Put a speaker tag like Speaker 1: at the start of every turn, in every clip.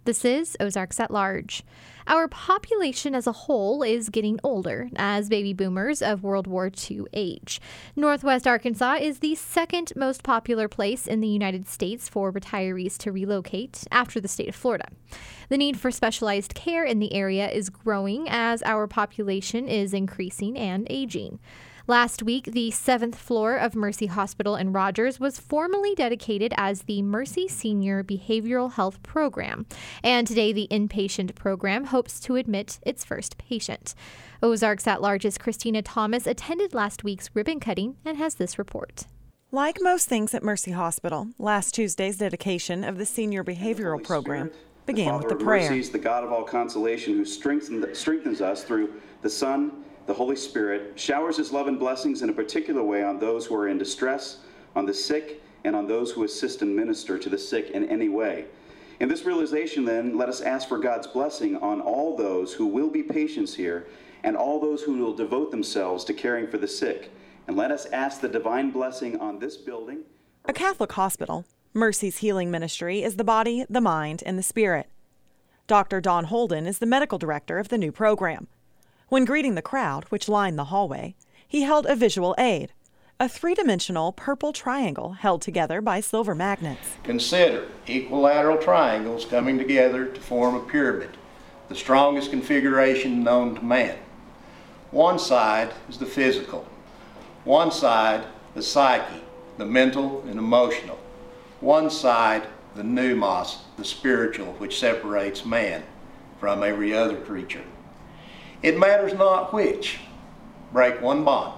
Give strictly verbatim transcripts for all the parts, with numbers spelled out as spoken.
Speaker 1: This is Ozarks at Large. Our population as a whole is getting older as baby boomers of World War Two age. Northwest Arkansas is the second most popular place in the United States for retirees to relocate after the state of Florida. The need for specialized care in the area is growing as our population is increasing and aging. Last week, the seventh floor of Mercy Hospital in Rogers was formally dedicated as the Mercy Senior Behavioral Health Program, and today the inpatient program hopes to admit its first patient. Ozarks at Large's Christina Thomas attended last week's ribbon cutting and has this report.
Speaker 2: Like most things at Mercy Hospital, last Tuesday's dedication of the Senior Behavioral Program began with the prayer.
Speaker 3: Mercy is the God of all consolation who strengthens, strengthens us through the Son, the Holy Spirit, showers his love and blessings in a particular way on those who are in distress, on the sick, and on those who assist and minister to the sick in any way. In this realization, then, let us ask for God's blessing on all those who will be patients here and all those who will devote themselves to caring for the sick. And let us ask the divine blessing on this building.
Speaker 2: A Catholic hospital, Mercy's healing ministry is the body, the mind, and the spirit. Doctor Don Holden is the medical director of the new program. When greeting the crowd, which lined the hallway, he held a visual aid, a three-dimensional purple triangle held together by silver magnets.
Speaker 4: Consider equilateral triangles coming together to form a pyramid, the strongest configuration known to man. One side is the physical, one side the psyche, the mental and emotional, one side the pneumos, the spiritual, which separates man from every other creature. It matters not which. Break one bond,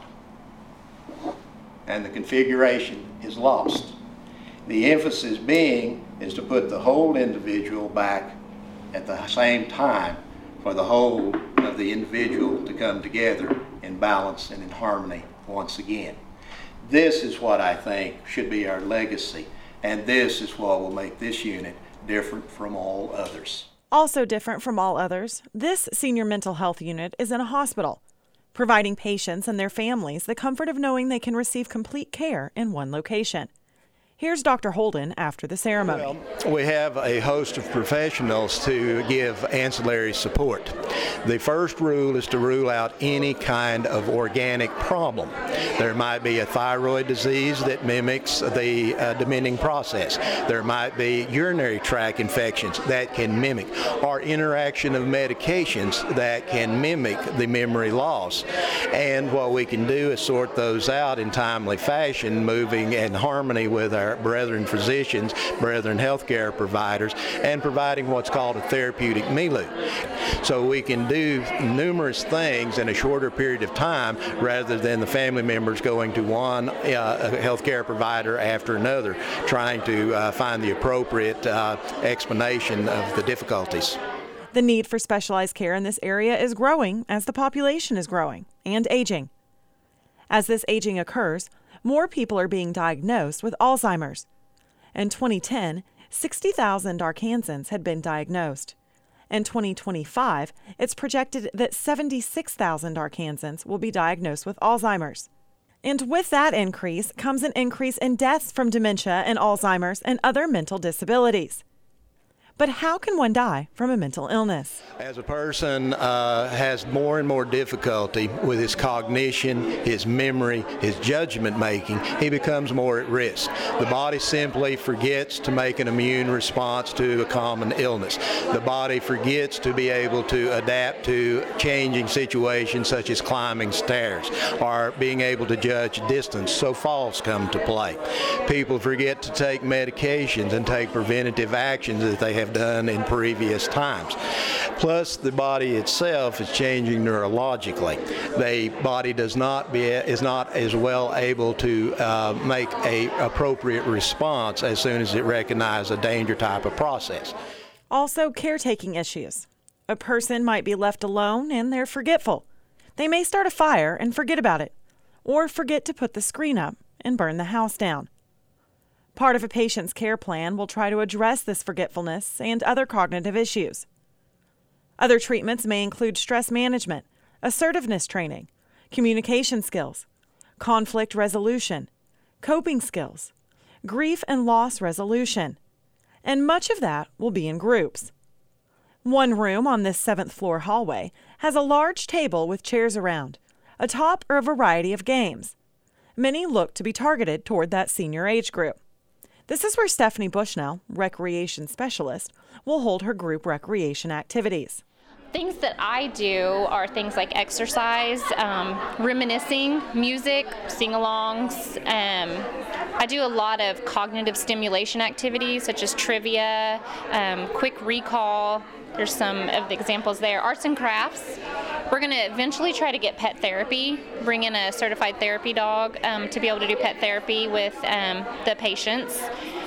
Speaker 4: and the configuration is lost. The emphasis being is to put the whole individual back at the same time for the whole of the individual to come together in balance and in harmony once again. This is what I think should be our legacy, and this is what will make this unit different from all others.
Speaker 2: Also different from all others, this senior mental health unit is in a hospital, providing patients and their families the comfort of knowing they can receive complete care in one location. Here's Doctor Holden after the ceremony.
Speaker 4: Well, we have a host of professionals to give ancillary support. The first rule is to rule out any kind of organic problem. There might be a thyroid disease that mimics the uh, dementing process. There might be urinary tract infections that can mimic, or interaction of medications that can mimic the memory loss. And what we can do is sort those out in timely fashion, moving in harmony with our brethren physicians, brethren healthcare providers, and providing what's called a therapeutic milieu. So we can do numerous things in a shorter period of time rather than the family members going to one uh, healthcare provider after another, trying to uh, find the appropriate uh, explanation of the difficulties.
Speaker 2: The need for specialized care in this area is growing as the population is growing and aging. As this aging occurs, more people are being diagnosed with Alzheimer's. In twenty ten, sixty thousand Arkansans had been diagnosed. In twenty twenty-five, it's projected that seventy-six thousand Arkansans will be diagnosed with Alzheimer's. And with that increase comes an increase in deaths from dementia and Alzheimer's and other mental disabilities. But how can one die from a mental illness?
Speaker 4: As a person uh, has more and more difficulty with his cognition, his memory, his judgment making, he becomes more at risk. The body simply forgets to make an immune response to a common illness. The body forgets to be able to adapt to changing situations such as climbing stairs or being able to judge distance, so falls come to play. People forget to take medications and take preventative actions that they have done in previous times. Plus, the body itself is changing neurologically. The body does not be is not as well able to uh, make a appropriate response as soon as it recognizes a danger type of process.
Speaker 2: Also, caretaking issues. A person might be left alone and they're forgetful. They may start a fire and forget about it, or forget to put the screen up and burn the house down. Part of a patient's care plan will try to address this forgetfulness and other cognitive issues. Other treatments may include stress management, assertiveness training, communication skills, conflict resolution, coping skills, grief and loss resolution, and much of that will be in groups. One room on this seventh floor hallway has a large table with chairs around. Atop are a variety of games. Many look to be targeted toward that senior age group. This is where Stephanie Bushnell, recreation specialist, will hold her group recreation activities.
Speaker 5: Things that I do are things like exercise, um, reminiscing, music, sing-alongs. Um, I do a lot of cognitive stimulation activities such as trivia, um, quick recall. There's some of the examples there. Arts and crafts. We're going to eventually try to get pet therapy, bring in a certified therapy dog um, to be able to do pet therapy with um, the patients.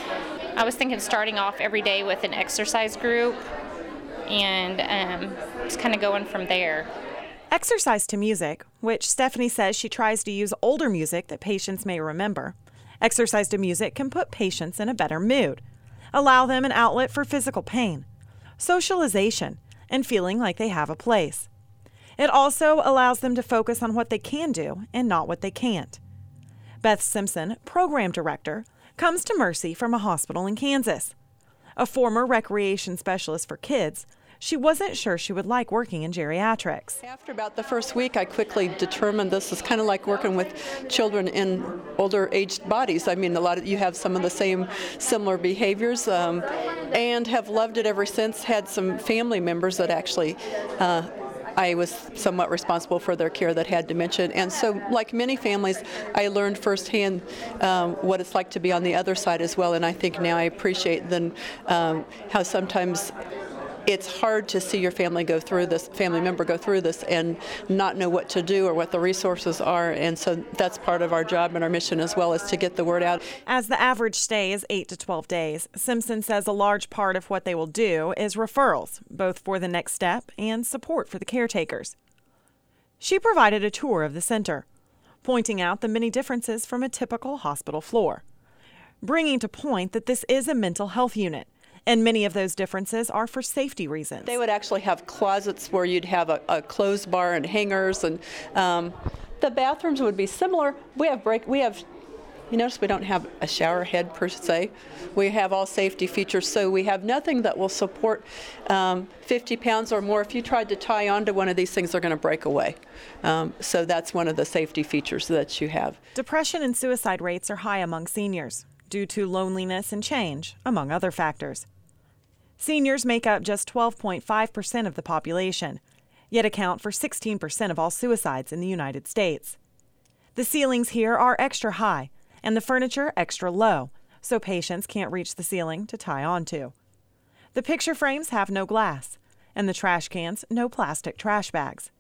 Speaker 5: I was thinking starting off every day with an exercise group and um, just kind of going from there.
Speaker 2: Exercise to music, which Stephanie says she tries to use older music that patients may remember. Exercise to music can put patients in a better mood, allow them an outlet for physical pain, socialization, and feeling like they have a place. It also allows them to focus on what they can do and not what they can't. Beth Simpson, program director, comes to Mercy from a hospital in Kansas. A former recreation specialist for kids, she wasn't sure she would like working in geriatrics.
Speaker 6: After about the first week, I quickly determined this is kind of like working with children in older aged bodies. I mean, a lot of you have some of the same similar behaviors, um, and have loved it ever since. Had some family members that actually uh, I was somewhat responsible for their care that had dementia. And so, like many families, I learned firsthand um, what it's like to be on the other side as well. And I think now I appreciate then um, how sometimes it's hard to see your family go through this, family member go through this and not know what to do or what the resources are. And so that's part of our job and our mission as well, is to get the word out.
Speaker 2: As the average stay is eight to twelve days, Simpson says a large part of what they will do is referrals, both for the next step and support for the caretakers. She provided a tour of the center, pointing out the many differences from a typical hospital floor, bringing to point that this is a mental health unit, and many of those differences are for safety reasons.
Speaker 6: They would actually have closets where you'd have a, a clothes bar and hangers, and um, the bathrooms would be similar. We have break. We have. You notice we don't have a shower head per se. We have all safety features, so we have nothing that will support um, fifty pounds or more. If you tried to tie onto one of these things, they're going to break away. Um, so that's one of the safety features that you have.
Speaker 2: Depression and suicide rates are high among seniors due to loneliness and change, among other factors. Seniors make up just twelve point five percent of the population, yet account for sixteen percent of all suicides in the United States. The ceilings here are extra high and the furniture extra low, so patients can't reach the ceiling to tie onto. The picture frames have no glass, and the trash cans no plastic trash bags.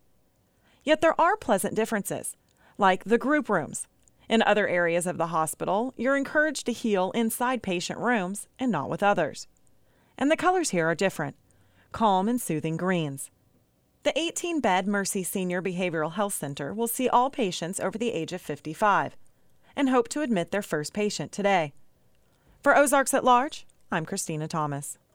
Speaker 2: Yet there are pleasant differences, like the group rooms. In other areas of the hospital, you're encouraged to heal inside patient rooms and not with others. And the colors here are different, calm and soothing greens. The eighteen-bed Mercy Senior Behavioral Health Center will see all patients over the age of fifty-five and hope to admit their first patient today. For Ozarks at Large, I'm Christina Thomas.